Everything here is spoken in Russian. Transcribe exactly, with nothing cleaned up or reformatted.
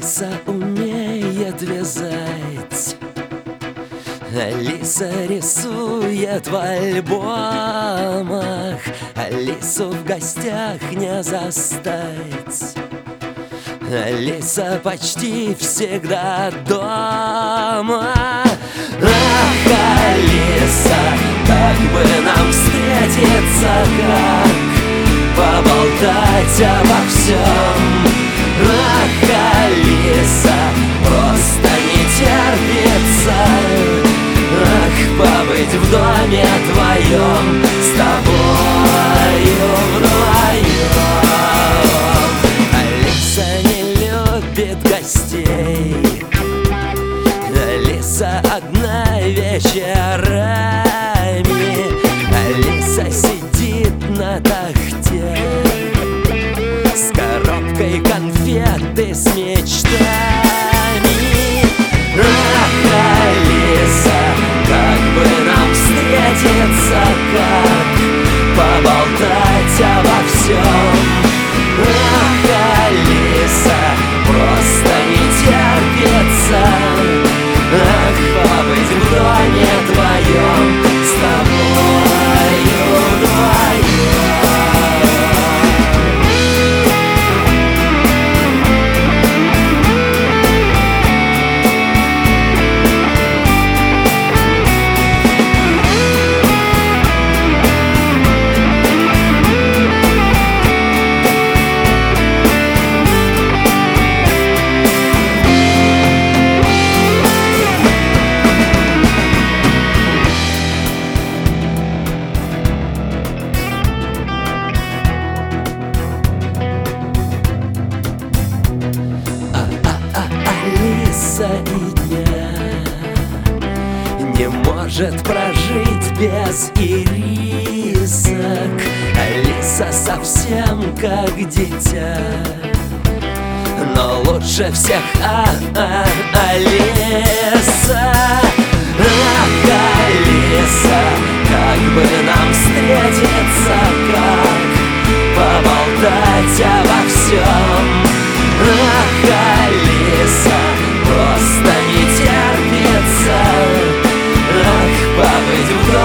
Алиса умеет вязать, Алиса рисует в альбомах, Алису в гостях не застать. Алиса почти всегда дома. Ах, Алиса, как бы нам встретиться, как поболтать обо всем. Ах, Алиса, просто не терпится, ах, побыть в доме твоем, с тобою вдвоем. Алиса не любит гостей, Алиса одна вечерами, Алиса сидит на тахте с коробкой конфеты, с мечтами. Ах, Алиса, как бы нам встретиться, как поболтать обо всем. Ах, Алиса, просто не терпится, ах, побыть в доме твоем, с тобою вдвоем. Алиса и дня не может прожить без ирисок. Алиса совсем как дитя, но лучше всех а-а, Алиса. Ах, Алиса, как бы нам встретиться, как поболтать обо всем. Ах, Алиса, просто не терпится, ах, побыть в доме